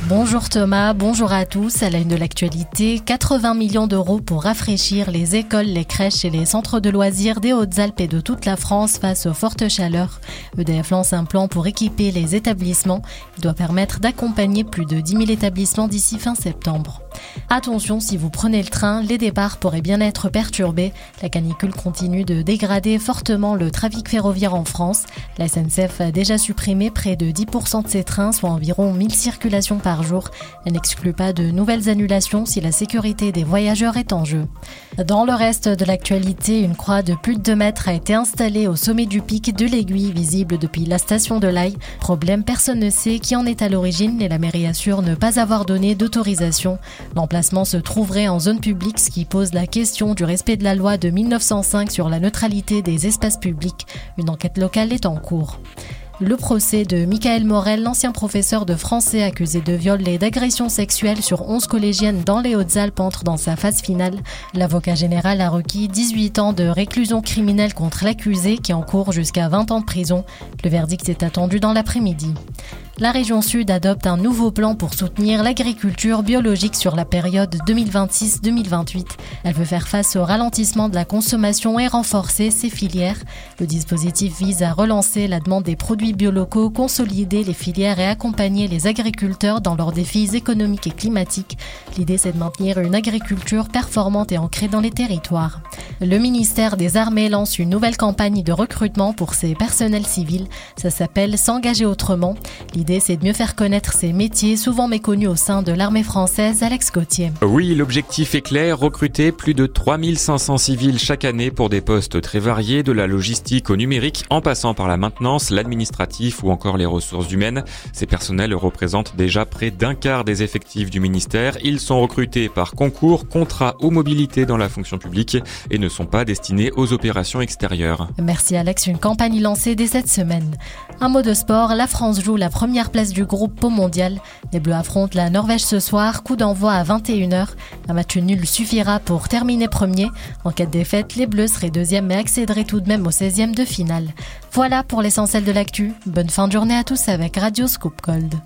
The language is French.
Bonjour Thomas, bonjour à tous. À la une de l'actualité, 80 millions d'euros pour rafraîchir les écoles, les crèches et les centres de loisirs des Hautes-Alpes et de toute la France face aux fortes chaleurs. EDF lance un plan pour équiper les établissements. Il doit permettre d'accompagner plus de 10 000 établissements d'ici fin septembre. Attention, si vous prenez le train, les départs pourraient bien être perturbés. La canicule continue de dégrader fortement le trafic ferroviaire en France. La SNCF a déjà supprimé près de 10% de ses trains, soit environ 1000 circulations par jour. Elle n'exclut pas de nouvelles annulations si la sécurité des voyageurs est en jeu. Dans le reste de l'actualité, une croix de plus de 2 mètres a été installée au sommet du pic de l'Aiguille, visible depuis la station de l'Aille. Problème, personne ne sait qui en est à l'origine et la mairie assure ne pas avoir donné d'autorisation. L'emplacement se trouverait en zone publique, ce qui pose la question du respect de la loi de 1905 sur la neutralité des espaces publics. Une enquête locale est en cours. Le procès de Michael Morel, l'ancien professeur de français accusé de viol et d'agression sexuelle sur 11 collégiennes dans les Hautes-Alpes, entre dans sa phase finale. L'avocat général a requis 18 ans de réclusion criminelle contre l'accusé qui encourt jusqu'à 20 ans de prison. Le verdict est attendu dans l'après-midi. La région Sud adopte un nouveau plan pour soutenir l'agriculture biologique sur la période 2026-2028. Elle veut faire face au ralentissement de la consommation et renforcer ses filières. Le dispositif vise à relancer la demande des produits biolocaux, consolider les filières et accompagner les agriculteurs dans leurs défis économiques et climatiques. L'idée, c'est de maintenir une agriculture performante et ancrée dans les territoires. Le ministère des Armées lance une nouvelle campagne de recrutement pour ses personnels civils. Ça s'appelle « S'engager autrement ». L'idée, c'est de mieux faire connaître ces métiers souvent méconnus au sein de l'armée française. Alex Gauthier. Oui, l'objectif est clair, recruter plus de 3500 civils chaque année pour des postes très variés, de la logistique au numérique, en passant par la maintenance, l'administratif ou encore les ressources humaines. Ces personnels représentent déjà près d'un quart des effectifs du ministère. Ils sont recrutés par concours, contrat ou mobilité dans la fonction publique et ne sont pas destinés aux opérations extérieures. Merci Alex, une campagne lancée dès cette semaine. Un mot de sport, la France joue la première place du groupe au mondial. Les Bleus affrontent la Norvège ce soir, coup d'envoi à 21h. Un match nul suffira pour terminer premier. En cas de défaite, les Bleus seraient deuxième mais accéderaient tout de même au 16e de finale. Voilà pour l'essentiel de l'actu. Bonne fin de journée à tous avec Radio Scoop Gold.